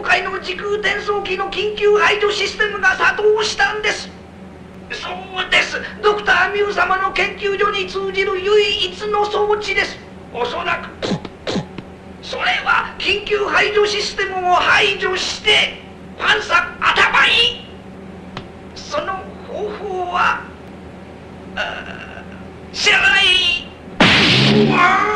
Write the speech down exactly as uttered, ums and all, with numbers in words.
界の時空転送機の緊急排除システムが作動したんです。そうです。ドクターミュウ様の研究所に通じる唯一の装置です。おそらくそれは緊急排除システムを排除してパンサ頭にその方法は知らない。うわ